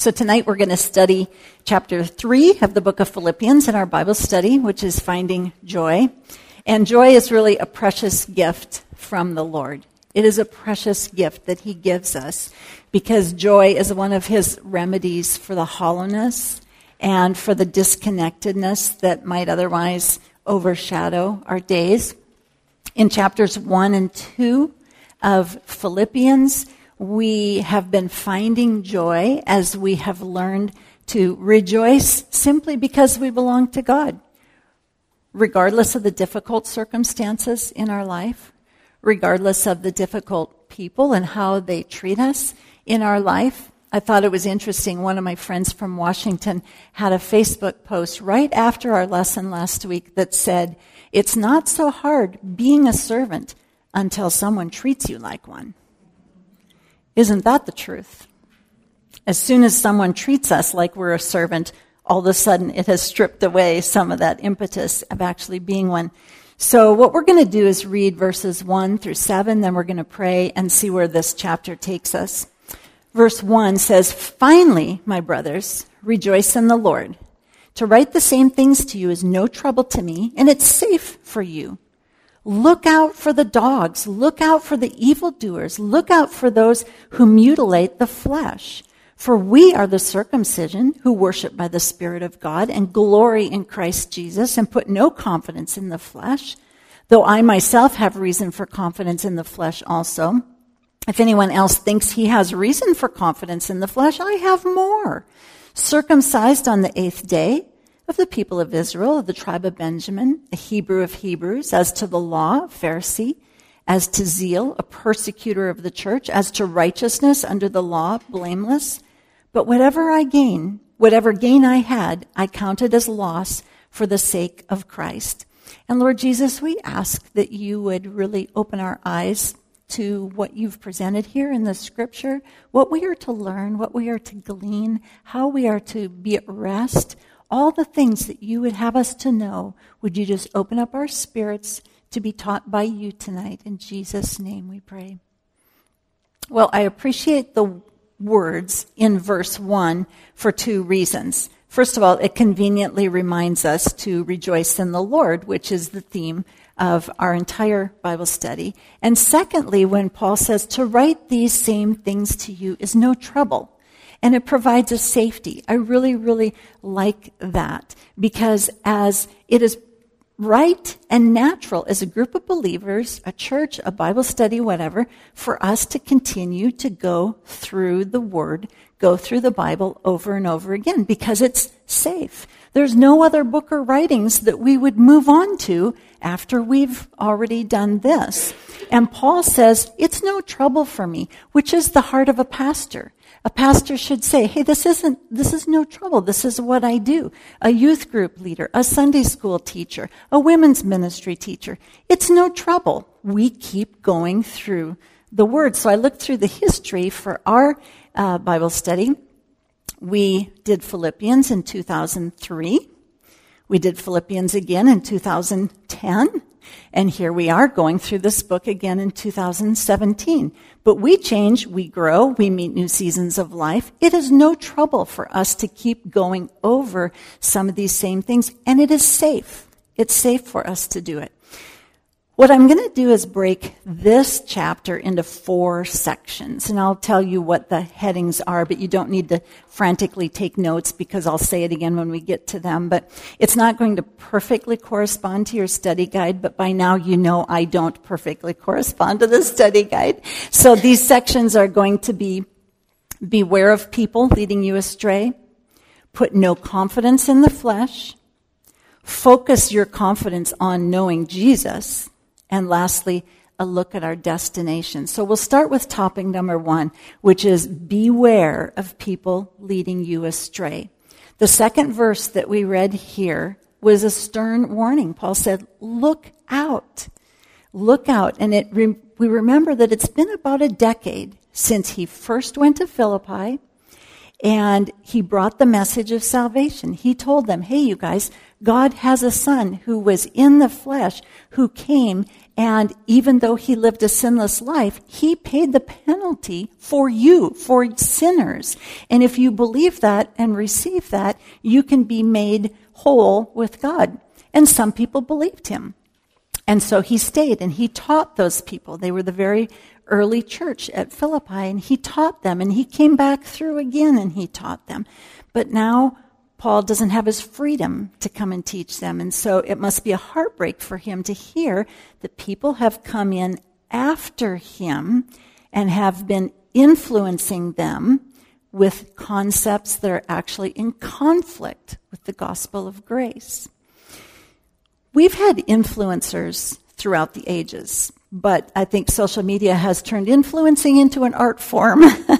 So tonight we're going to study chapter 3 of the book of Philippians in our Bible study, which is Finding Joy. And joy is really a precious gift from the Lord. It is a precious gift that he gives us because joy is one of his remedies for the hollowness and for the disconnectedness that might otherwise overshadow our days. In chapters 1 and 2 of Philippians, we have been finding joy as we have learned to rejoice simply because we belong to God, regardless of the difficult circumstances in our life, regardless of the difficult people and how they treat us in our life. I thought it was interesting. One of my friends from Washington had a Facebook post right after our lesson last week that said, "It's not so hard being a servant until someone treats you like one." Isn't that the truth? As soon as someone treats us like we're a servant, all of a sudden it has stripped away some of that impetus of actually being one. So what we're going to do is read verses 1 through 7, then we're going to pray and see where this chapter takes us. Verse 1 says, "Finally, my brothers, rejoice in the Lord. To write the same things to you is no trouble to me, and it's safe for you. Look out for the dogs. Look out for the evildoers. Look out for those who mutilate the flesh. For we are the circumcision who worship by the Spirit of God and glory in Christ Jesus and put no confidence in the flesh, though I myself have reason for confidence in the flesh also. If anyone else thinks he has reason for confidence in the flesh, I have more. Circumcised on the 8th day, of the people of Israel, of the tribe of Benjamin, a Hebrew of Hebrews, as to the law, a Pharisee, as to zeal, a persecutor of the church, as to righteousness under the law, blameless. But whatever gain I had, I counted as loss for the sake of Christ." And Lord Jesus, we ask that you would really open our eyes to what you've presented here in the scripture, what we are to learn, what we are to glean, how we are to be at rest, all the things that you would have us to know. Would you just open up our spirits to be taught by you tonight? In Jesus' name we pray. Well, I appreciate the words in verse 1 for 2 reasons. First of all, it conveniently reminds us to rejoice in the Lord, which is the theme of our entire Bible study. And secondly, when Paul says to write these same things to you is no trouble. And it provides a safety. I really, really like that because as it is right and natural as a group of believers, a church, a Bible study, whatever, for us to continue to go through the Word, go through the Bible over and over again because it's safe. There's no other book or writings that we would move on to after we've already done this. And Paul says, it's no trouble for me, which is the heart of a pastor. A pastor should say, hey, this is no trouble. This is what I do. A youth group leader, a Sunday school teacher, a women's ministry teacher. It's no trouble. We keep going through the Word. So I looked through the history for our Bible study. We did Philippians in 2003. We did Philippians again in 2010. And here we are going through this book again in 2017. But we change, we grow, we meet new seasons of life. It is no trouble for us to keep going over some of these same things. And it is safe. It's safe for us to do it. What I'm going to do is break this chapter into 4 sections, and I'll tell you what the headings are, but you don't need to frantically take notes because I'll say it again when we get to them. But it's not going to perfectly correspond to your study guide, but by now you know I don't perfectly correspond to the study guide. So these sections are going to be beware of people leading you astray, put no confidence in the flesh, focus your confidence on knowing Jesus, and lastly, a look at our destination. So we'll start with topic number 1, which is beware of people leading you astray. The second verse that we read here was a stern warning. Paul said, look out. Look out. And we remember that it's been about a decade since he first went to Philippi. And he brought the message of salvation. He told them, hey, you guys, God has a son who was in the flesh, who came, and even though he lived a sinless life, he paid the penalty for you, for sinners. And if you believe that and receive that, you can be made whole with God. And some people believed him. And so he stayed and he taught those people. They were the very early church at Philippi, and he taught them, and he came back through again and he taught them. But now Paul doesn't have his freedom to come and teach them, and so it must be a heartbreak for him to hear that people have come in after him and have been influencing them with concepts that are actually in conflict with the gospel of grace. We've had influencers throughout the ages, but I think social media has turned influencing into an art form.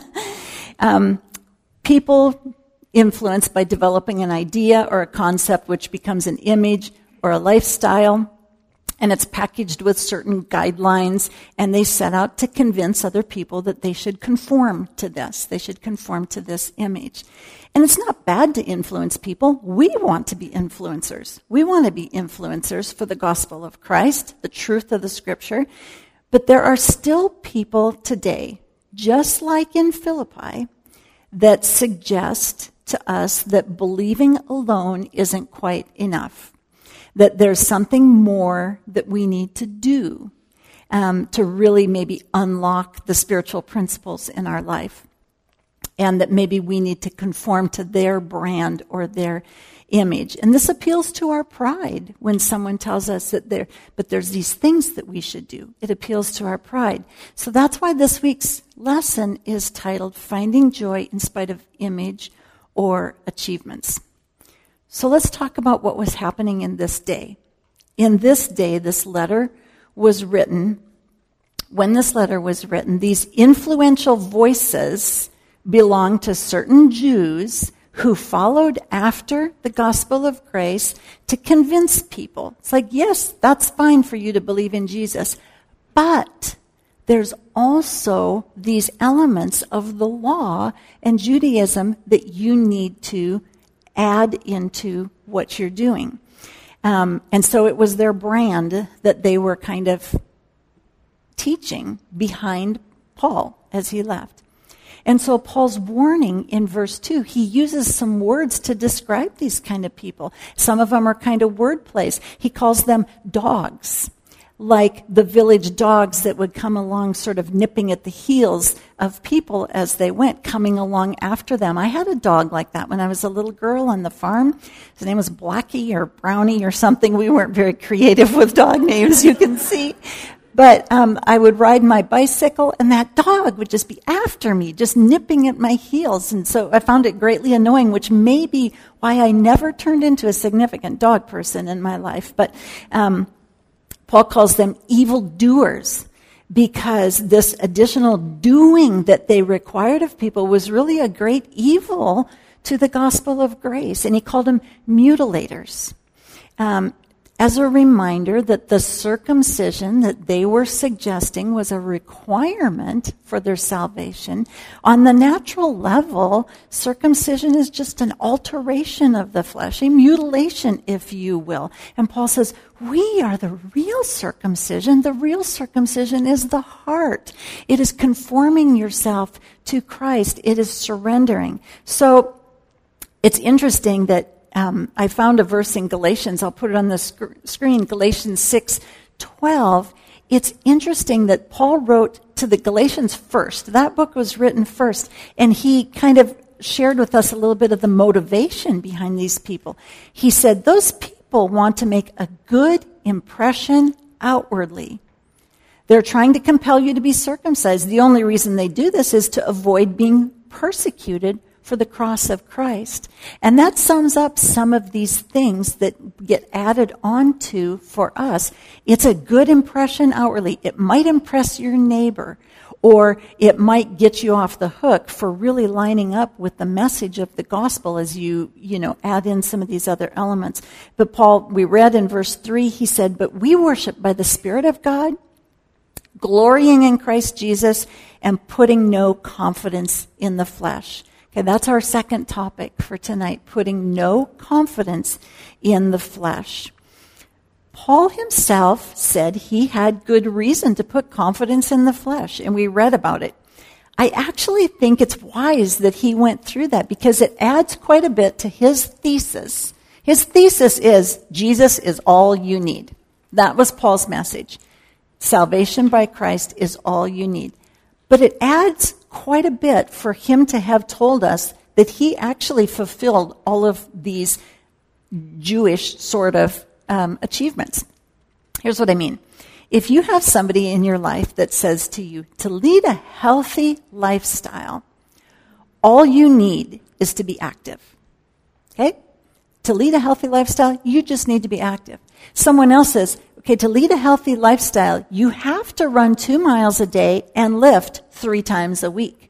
People influenced by developing an idea or a concept which becomes an image or a lifestyle, and it's packaged with certain guidelines, and they set out to convince other people that they should conform to this. They should conform to this image. And it's not bad to influence people. We want to be influencers. We want to be influencers for the gospel of Christ, the truth of the scripture. But there are still people today, just like in Philippi, that suggest to us that believing alone isn't quite enough, that there's something more that we need to do to really maybe unlock the spiritual principles in our life, and that maybe we need to conform to their brand or their image. And this appeals to our pride when someone tells us that there's these things that we should do. It appeals to our pride. So that's why this week's lesson is titled Finding Joy in Spite of Image or Achievements. So let's talk about what was happening in this day. In this day, this letter was written. When this letter was written, these influential voices belonged to certain Jews who followed after the gospel of grace to convince people. It's like, yes, that's fine for you to believe in Jesus, but there's also these elements of the law and Judaism that you need to add into what you're doing. And so it was their brand that they were kind of teaching behind Paul as he left. And so Paul's warning in verse 2, he uses some words to describe these kind of people. Some of them are kind of word plays. He calls them dogs, like the village dogs that would come along sort of nipping at the heels of people as they went, coming along after them. I had a dog like that when I was a little girl on the farm. His name was Blackie or Brownie or something. We weren't very creative with dog names, you can see. But I would ride my bicycle, and that dog would just be after me, just nipping at my heels. And so I found it greatly annoying, which may be why I never turned into a significant dog person in my life. But Paul calls them evildoers, because this additional doing that they required of people was really a great evil to the gospel of grace. And he called them mutilators. As a reminder that the circumcision that they were suggesting was a requirement for their salvation. On the natural level, circumcision is just an alteration of the flesh, a mutilation, if you will. And Paul says, we are the real circumcision. The real circumcision is the heart. It is conforming yourself to Christ. It is surrendering. So it's interesting that I found a verse in Galatians. I'll put it on the screen, Galatians 6:12. It's interesting that Paul wrote to the Galatians first. That book was written first, and he kind of shared with us a little bit of the motivation behind these people. He said, those people want to make a good impression outwardly. They're trying to compel you to be circumcised. The only reason they do this is to avoid being persecuted for the cross of Christ. And that sums up some of these things that get added onto for us. It's a good impression outwardly. It might impress your neighbor, or it might get you off the hook for really lining up with the message of the gospel as you add in some of these other elements. But Paul, we read in verse 3, he said, but we worship by the Spirit of God, glorying in Christ Jesus, and putting no confidence in the flesh. Okay, that's our second topic for tonight, putting no confidence in the flesh. Paul himself said he had good reason to put confidence in the flesh, and we read about it. I actually think it's wise that he went through that because it adds quite a bit to his thesis. His thesis is, Jesus is all you need. That was Paul's message. Salvation by Christ is all you need. But it adds quite a bit for him to have told us that he actually fulfilled all of these Jewish sort of achievements. Here's what I mean. If you have somebody in your life that says to you, to lead a healthy lifestyle, all you need is to be active. Okay? To lead a healthy lifestyle, you just need to be active. Someone else says, okay, to lead a healthy lifestyle, you have to run 2 miles a day and lift 3 times a week.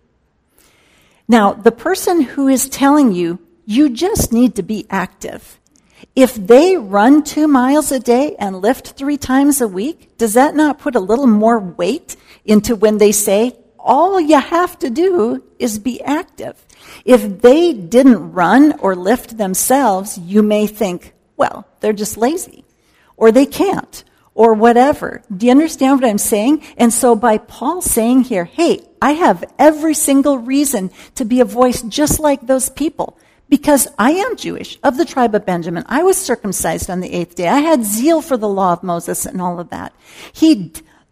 Now, the person who is telling you, you just need to be active, if they run 2 miles a day and lift 3 times a week, does that not put a little more weight into when they say, all you have to do is be active? If they didn't run or lift themselves, you may think, well, they're just lazy, or they can't, or whatever. Do you understand what I'm saying? And so by Paul saying here, hey, I have every single reason to be a voice just like those people, because I am Jewish, of the tribe of Benjamin. I was circumcised on the 8th day. I had zeal for the law of Moses and all of that. He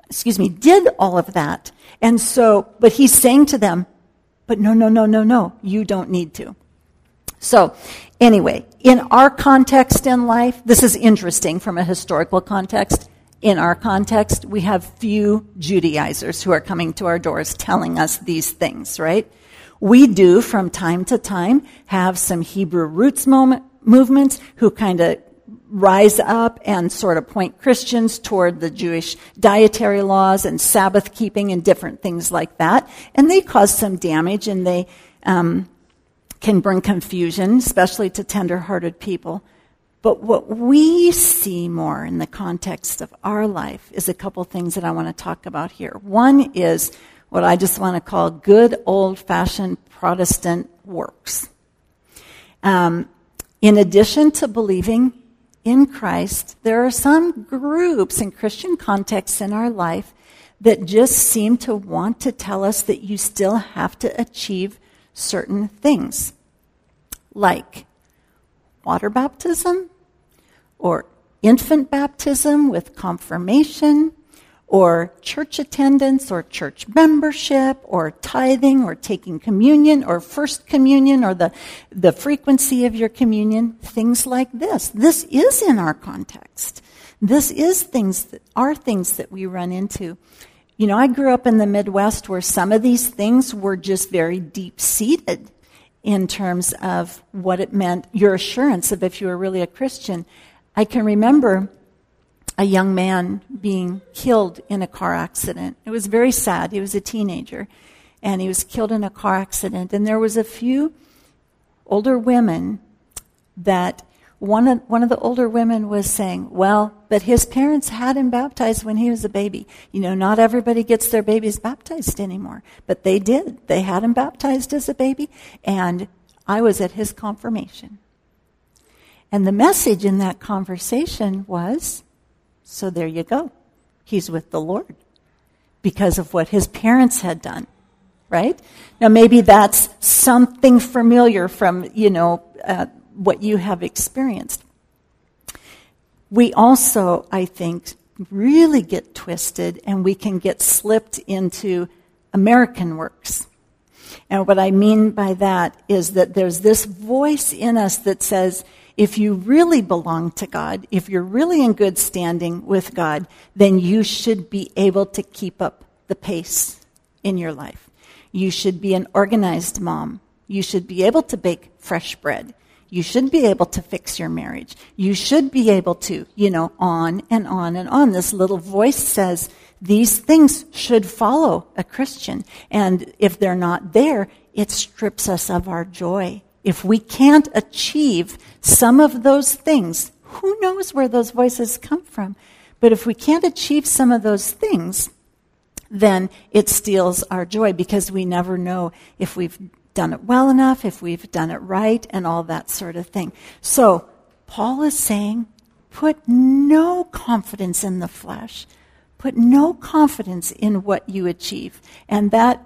did all of that. And so, but he's saying to them, but no, you don't need to. So, anyway, in our context in life, this is interesting from a historical context. In our context, we have few Judaizers who are coming to our doors telling us these things, right? We do, from time to time, have some Hebrew roots movements who kind of rise up and sort of point Christians toward the Jewish dietary laws and Sabbath keeping and different things like that. And they cause some damage, and they can bring confusion, especially to tender-hearted people. But what we see more in the context of our life is a couple things that I want to talk about here. One is what I just want to call good old-fashioned Protestant works. In addition to believing in Christ, there are some groups in Christian contexts in our life that just seem to want to tell us that you still have to achieve certain things, like water baptism, or infant baptism with confirmation, or church attendance, or church membership, or tithing, or taking communion, or first communion, or the frequency of your communion, things like this. This is in our context. This is things that we run into. You know, I grew up in the Midwest where some of these things were just very deep-seated in terms of what it meant, your assurance of if you were really a Christian. I can remember a young man being killed in a car accident. It was very sad. He was a teenager, and he was killed in a car accident. And there was a few older women that one of the older women was saying, well, but his parents had him baptized when he was a baby. You know, not everybody gets their babies baptized anymore, but they did. They had him baptized as a baby, and I was at his confirmation. And the message in that conversation was, so there you go. He's with the Lord because of what his parents had done, right? Now, maybe that's something familiar from, what you have experienced. We also, I think, really get twisted, and we can get slipped into American works. And what I mean by that is that there's this voice in us that says, if you really belong to God, if you're really in good standing with God, then you should be able to keep up the pace in your life. You should be an organized mom. You should be able to bake fresh bread. You should be able to fix your marriage. You should be able to, on and on and on. This little voice says these things should follow a Christian. And if they're not there, it strips us of our joy. If we can't achieve some of those things, who knows where those voices come from? But if we can't achieve some of those things, then it steals our joy, because we never know if we've done it well enough, if we've done it right, and all that sort of thing. So Paul is saying, put no confidence in the flesh. Put no confidence in what you achieve. And that,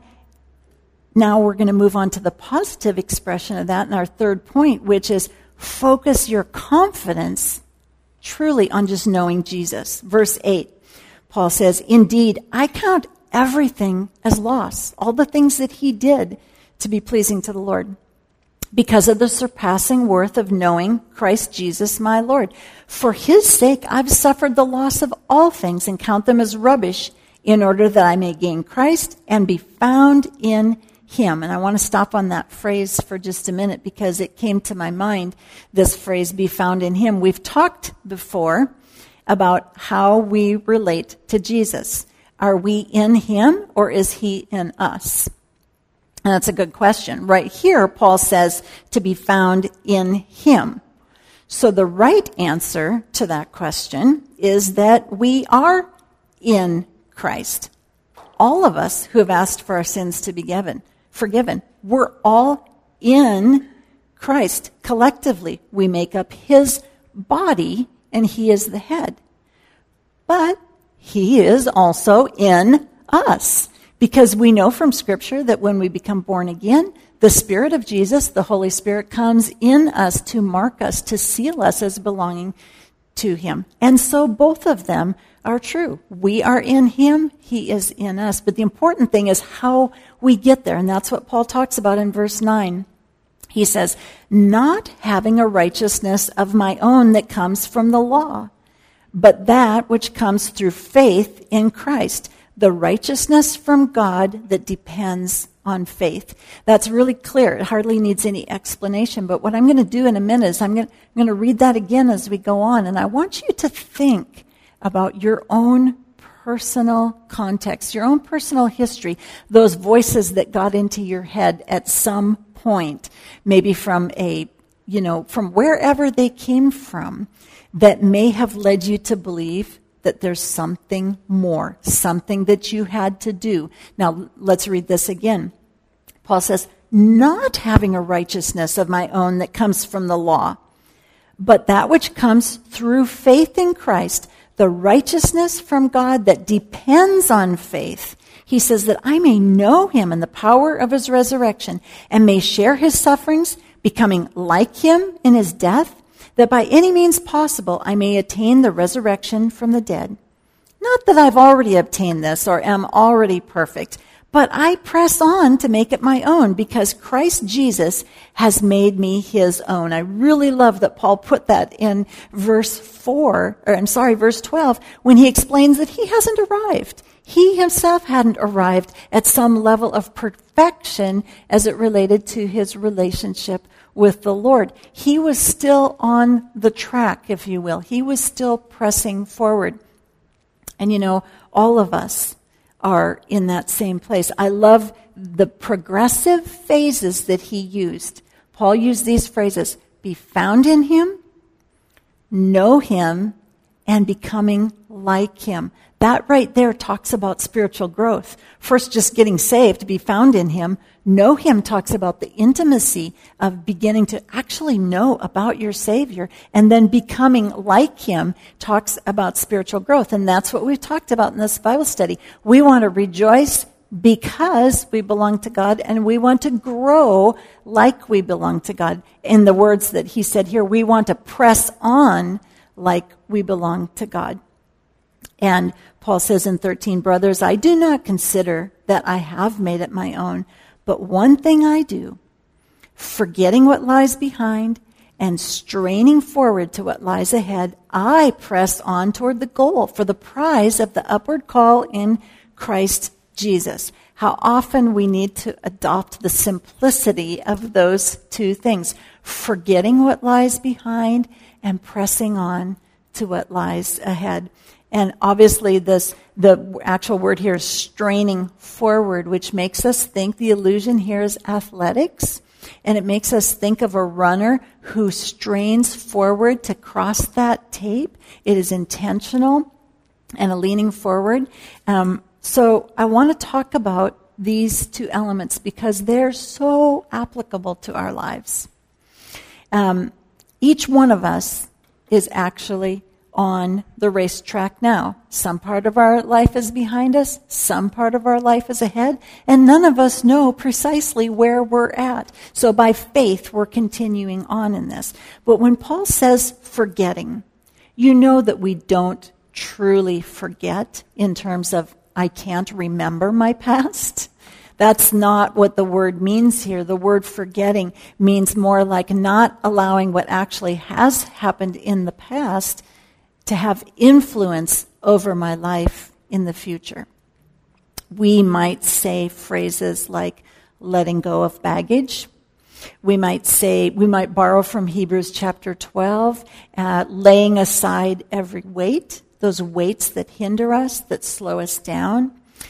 now we're going to move on to the positive expression of that in our third point, which is focus your confidence truly on just knowing Jesus. Verse 8, Paul says, indeed, I count everything as loss, all the things that he did to be pleasing to the Lord, because of the surpassing worth of knowing Christ Jesus my Lord. For his sake I've suffered the loss of all things and count them as rubbish, in order that I may gain Christ and be found in him. And I want to stop on that phrase for just a minute, because it came to my mind, this phrase, be found in him. We've talked before about how we relate to Jesus. Are we in him, or is he in us? And that's a good question. Right here, Paul says to be found in him. So the right answer to that question is that we are in Christ. All of us who have asked for our sins to be forgiven, we're all in Christ. Collectively, we make up his body, and he is the head. But he is also in us, because we know from Scripture that when we become born again, the Spirit of Jesus, the Holy Spirit, comes in us to mark us, to seal us as belonging to him. And so both of them are true. We are in him, he is in us. But the important thing is how we get there, and that's what Paul talks about in verse 9. He says, not having a righteousness of my own that comes from the law, but that which comes through faith in Christ, the righteousness from God that depends on faith. That's really clear. It hardly needs any explanation. But what I'm going to do in a minute is I'm going to read that again as we go on. And I want you to think about your own personal context, your own personal history, those voices that got into your head at some point, maybe from from wherever they came from, that may have led you to believe that there's something more, something that you had to do. Now, let's read this again. Paul says, not having a righteousness of my own that comes from the law, but that which comes through faith in Christ, the righteousness from God that depends on faith. He says that I may know him and the power of his resurrection, and may share his sufferings, becoming like him in his death, that by any means possible I may attain the resurrection from the dead. Not that I've already obtained this or am already perfect, but I press on to make it my own, because Christ Jesus has made me his own. I really love that Paul put that in verse 12, when he explains that he hasn't arrived. He himself hadn't arrived at some level of perfection as it related to his relationship with the Lord. He was still on the track, if you will. He was still pressing forward. And all of us are in that same place. I love the progressive phases that he used. Paul used these phrases: be found in him, know him, and becoming like him. That right there talks about spiritual growth. First, just getting saved, to be found in him. Know him talks about the intimacy of beginning to actually know about your Savior. And then becoming like him talks about spiritual growth. And that's what we've talked about in this Bible study. We want to rejoice because we belong to God, and we want to grow like we belong to God. In the words that he said here, we want to press on like we belong to God. And Paul says in 13, brothers, I do not consider that I have made it my own, but one thing I do, forgetting what lies behind and straining forward to what lies ahead, I press on toward the goal for the prize of the upward call in Christ Jesus. How often we need to adopt the simplicity of those two things, forgetting what lies behind and pressing on to what lies ahead. And obviously the actual word here is straining forward, which makes us think, the allusion here is athletics, and it makes us think of a runner who strains forward to cross that tape. It is intentional and a leaning forward. So I want to talk about these two elements because they're so applicable to our lives. Each one of us is actually on the racetrack now. Some part of our life is behind us, some part of our life is ahead, and none of us know precisely where we're at. So by faith, we're continuing on in this. But when Paul says forgetting, you know that we don't truly forget in terms of I can't remember my past. That's not what the word means here. The word forgetting means more like not allowing what actually has happened in the past to have influence over my life in the future. We might say phrases like letting go of baggage. We might borrow from Hebrews chapter 12, laying aside every weight, those weights that hinder us, that slow us down.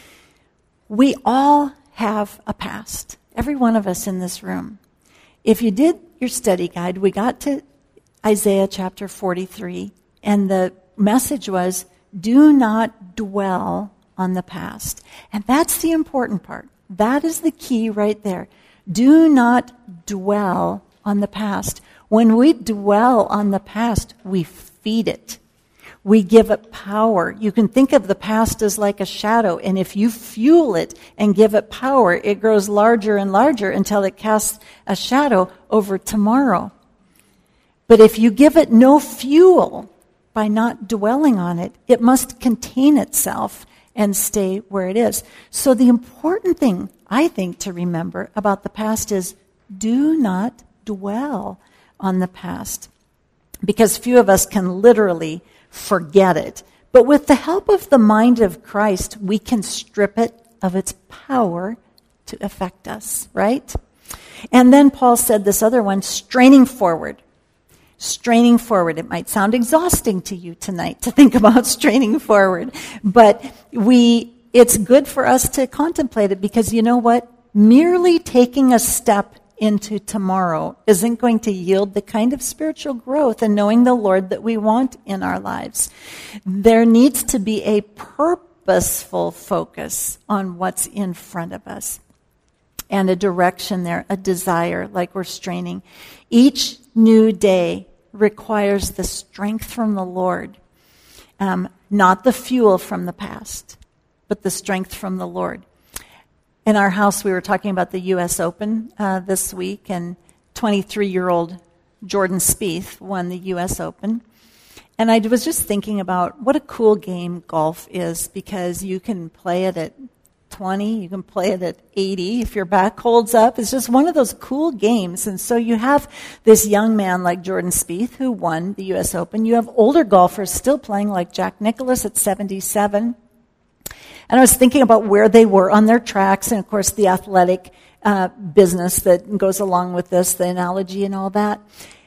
We all have a past, every one of us in this room. If you did your study guide, we got to Isaiah chapter 43, and the message was, do not dwell on the past. And that's the important part. That is the key right there. Do not dwell on the past. When we dwell on the past, we feed it. We give it power. You can think of the past as like a shadow, and if you fuel it and give it power, it grows larger and larger until it casts a shadow over tomorrow. But if you give it no fuel by not dwelling on it, it must contain itself and stay where it is. So the important thing, I think, to remember about the past is do not dwell on the past. Because few of us can literally forget it. But with the help of the mind of Christ, we can strip it of its power to affect us, right? And then Paul said this other one, straining forward. Straining forward. It might sound exhausting to you tonight to think about straining forward, but it's good for us to contemplate it because you know what? Merely taking a step into tomorrow isn't going to yield the kind of spiritual growth and knowing the Lord that we want in our lives. There needs to be a purposeful focus on what's in front of us and a direction there, a desire, like we're straining. Each new day requires the strength from the Lord, not the fuel from the past, but the strength from the Lord. In our house, we were talking about the U.S. Open this week, and 23-year-old Jordan Spieth won the U.S. Open. And I was just thinking about what a cool game golf is, because you can play it at 20, you can play it at 80 if your back holds up. It's just one of those cool games. And so you have this young man like Jordan Spieth who won the U.S. Open. You have older golfers still playing like Jack Nicklaus at 77. And I was thinking about where they were on their tracks, and of course the athletic business that goes along with this, the analogy and all that.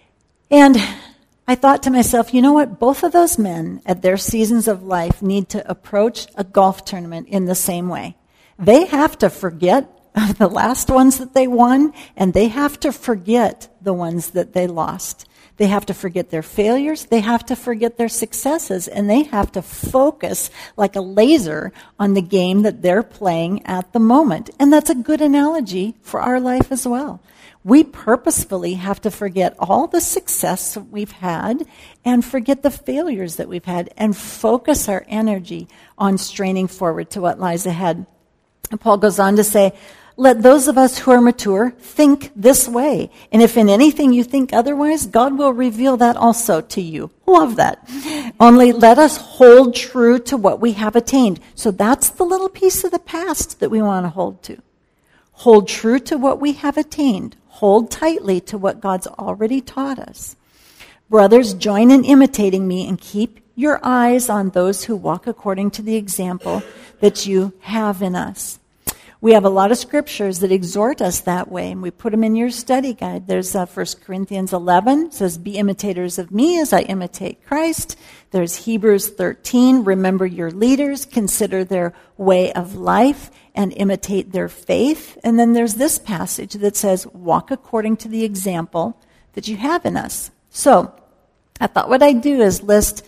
And I thought to myself, you know what? Both of those men at their seasons of life need to approach a golf tournament in the same way. They have to forget the last ones that they won, and they have to forget the ones that they lost. They have to forget their failures, they have to forget their successes, and they have to focus like a laser on the game that they're playing at the moment. And that's a good analogy for our life as well. We purposefully have to forget all the success that we've had and forget the failures that we've had and focus our energy on straining forward to what lies ahead. And Paul goes on to say, let those of us who are mature think this way. And if in anything you think otherwise, God will reveal that also to you. Love that. Only let us hold true to what we have attained. So that's the little piece of the past that we want to hold to. Hold true to what we have attained. Hold tightly to what God's already taught us. Brothers, join in imitating me and keep your eyes on those who walk according to the example that you have in us. We have a lot of scriptures that exhort us that way, and we put them in your study guide. There's 1 Corinthians 11, says, be imitators of me as I imitate Christ. There's Hebrews 13, remember your leaders, consider their way of life, and imitate their faith. And then there's this passage that says, walk according to the example that you have in us. So I thought what I'd do is list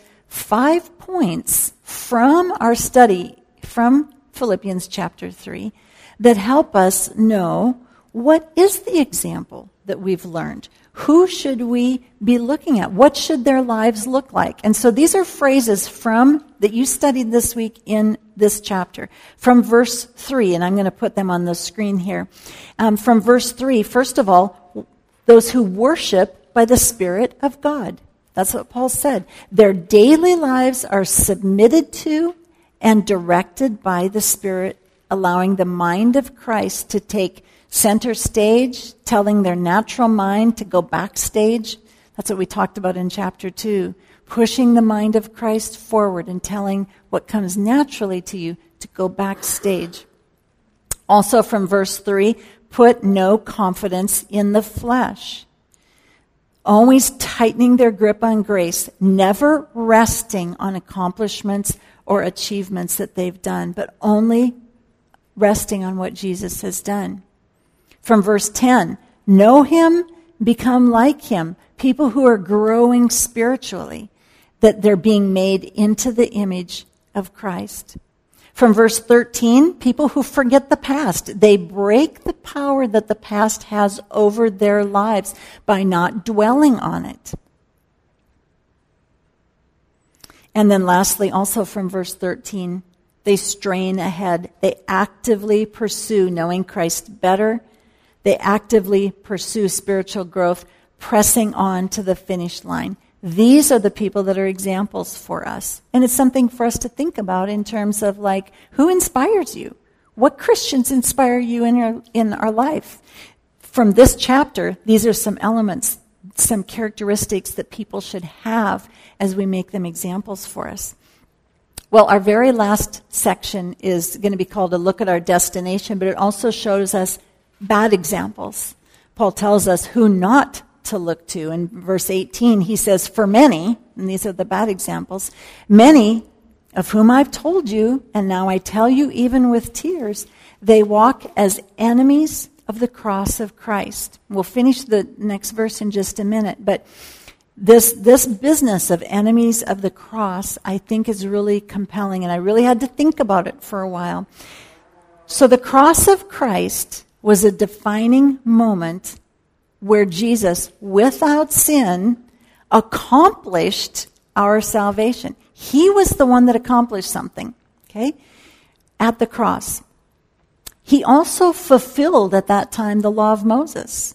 5 points from our study from Philippians chapter 3 that help us know what is the example that we've learned. Who should we be looking at? What should their lives look like? And so these are phrases that you studied this week in this chapter. From verse 3, and I'm going to put them on the screen here. From verse 3, first of all, those who worship by the Spirit of God. That's what Paul said. Their daily lives are submitted to and directed by the Spirit, allowing the mind of Christ to take center stage, telling their natural mind to go backstage. That's what we talked about in chapter 2. Pushing the mind of Christ forward and telling what comes naturally to you to go backstage. Also from verse 3, put no confidence in the flesh. Always tightening their grip on grace, never resting on accomplishments or achievements that they've done, but only resting on what Jesus has done. From verse 10, know him, become like him. People who are growing spiritually, that they're being made into the image of Christ. From verse 13, people who forget the past. They break the power that the past has over their lives by not dwelling on it. And then lastly, also from verse 13, they strain ahead. They actively pursue knowing Christ better. They actively pursue spiritual growth, pressing on to the finish line. These are the people that are examples for us. And it's something for us to think about in terms of like, who inspires you? What Christians inspire you in our life? From this chapter, these are some elements, some characteristics that people should have as we make them examples for us. Well, our very last section is going to be called A Look at Our Destination, but it also shows us bad examples. Paul tells us who not to look to. In verse 18, he says, for many, and these are the bad examples, many of whom I've told you, and now I tell you even with tears, they walk as enemies of the cross of Christ. We'll finish the next verse in just a minute, but this business of enemies of the cross, I think, is really compelling, and I really had to think about it for a while. So the cross of Christ was a defining moment where Jesus, without sin, accomplished our salvation. He was the one that accomplished something, okay, at the cross. He also fulfilled at that time the law of Moses.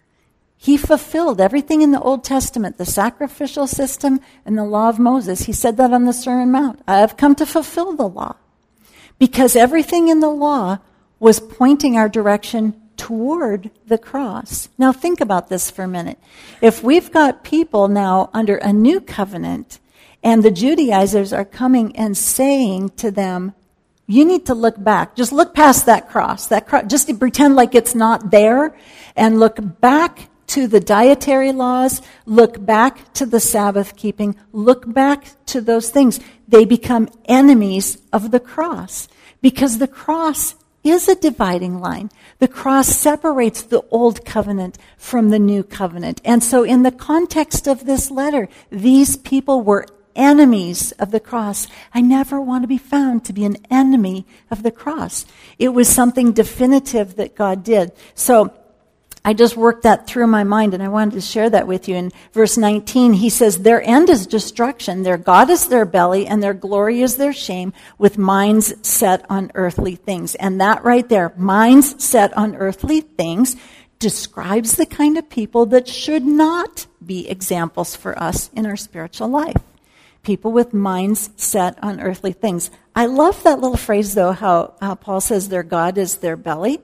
He fulfilled everything in the Old Testament, the sacrificial system and the law of Moses. He said that on the Sermon on the Mount. I have come to fulfill the law. Because everything in the law was pointing our direction toward the cross. Now think about this for a minute. If we've got people now under a new covenant and the Judaizers are coming and saying to them, you need to look back. Just look past that cross. Just to pretend like it's not there and look back to the dietary laws, look back to the Sabbath keeping, look back to those things. They become enemies of the cross because the cross is a dividing line. The cross separates the old covenant from the new covenant. And so in the context of this letter, these people were enemies of the cross. I never want to be found to be an enemy of the cross. It was something definitive that God did. So I just worked that through my mind, and I wanted to share that with you. In verse 19, he says, their end is destruction, their God is their belly, and their glory is their shame, with minds set on earthly things. And that right there, minds set on earthly things, describes the kind of people that should not be examples for us in our spiritual life. People with minds set on earthly things. I love that little phrase, though, how Paul says their God is their belly.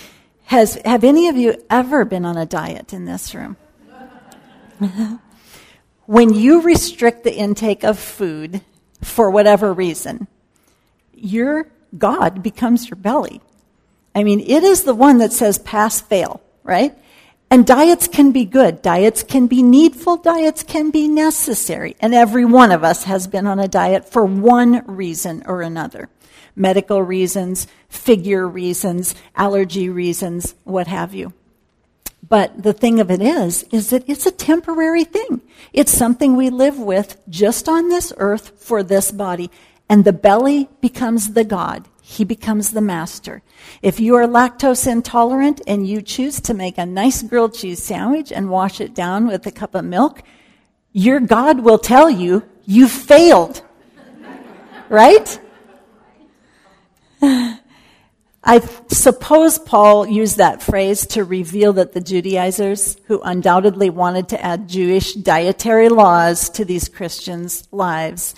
Have any of you ever been on a diet in this room? When you restrict the intake of food for whatever reason, your God becomes your belly. I mean, it is the one that says pass, fail, right? And diets can be good. Diets can be needful. Diets can be necessary. And every one of us has been on a diet for one reason or another. Medical reasons, figure reasons, allergy reasons, what have you. But the thing of it is that it's a temporary thing. It's something we live with just on this earth for this body. And the belly becomes the God. he becomes the master. If you are lactose intolerant and you choose to make a nice grilled cheese sandwich and wash it down with a cup of milk, your God will tell you, you failed. Right? I suppose Paul used that phrase to reveal that the Judaizers, who undoubtedly wanted to add Jewish dietary laws to these Christians' lives,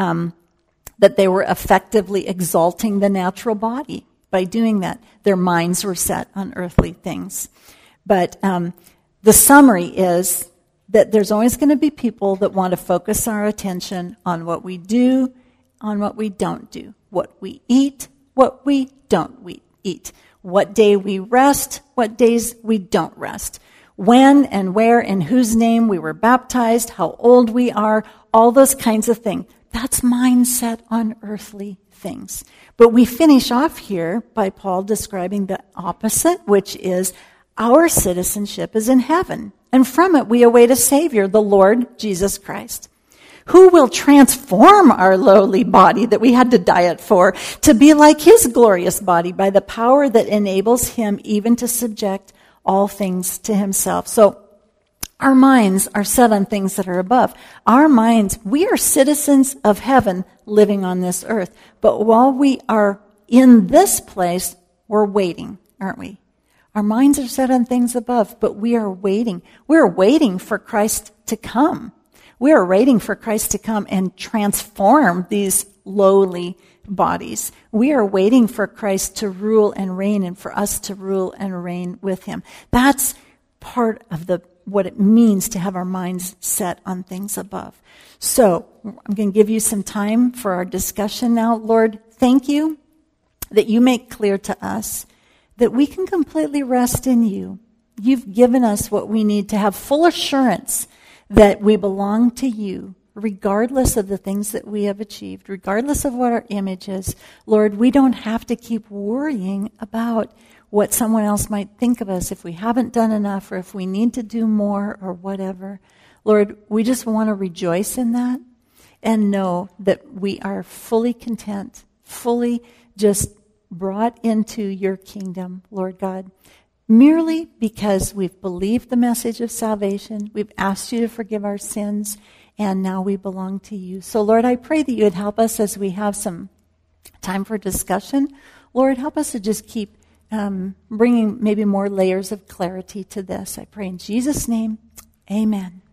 that they were effectively exalting the natural body by doing that. Their minds were set on earthly things. But the summary is that there's always going to be people that want to focus our attention on what we do, on what we don't do, what we eat, what we don't eat, what day we rest, what days we don't rest, when and where and whose name we were baptized, how old we are, all those kinds of things. That's mindset on earthly things. But we finish off here by Paul describing the opposite, which is our citizenship is in heaven. And from it we await a Savior, the Lord Jesus Christ, who will transform our lowly body that we had to diet for to be like his glorious body by the power that enables him even to subject all things to himself. So our minds are set on things that are above. Our minds, we are citizens of heaven living on this earth. But while we are in this place, we're waiting, aren't we? Our minds are set on things above, but we are waiting. We're waiting for Christ to come. We are waiting for Christ to come and transform these lowly bodies. We are waiting for Christ to rule and reign and for us to rule and reign with him. That's part of what it means to have our minds set on things above. So I'm going to give you some time for our discussion now. Lord, thank you that you make clear to us that we can completely rest in you. You've given us what we need to have full assurance that we belong to you, regardless of the things that we have achieved, regardless of what our image is. Lord, we don't have to keep worrying about what someone else might think of us if we haven't done enough or if we need to do more or whatever. Lord, we just want to rejoice in that and know that we are fully content, fully just brought into your kingdom, Lord God, merely because we've believed the message of salvation, we've asked you to forgive our sins, and now we belong to you. So, Lord, I pray that you would help us as we have some time for discussion. Lord, help us to just keep bringing maybe more layers of clarity to this. I pray in Jesus' name, amen.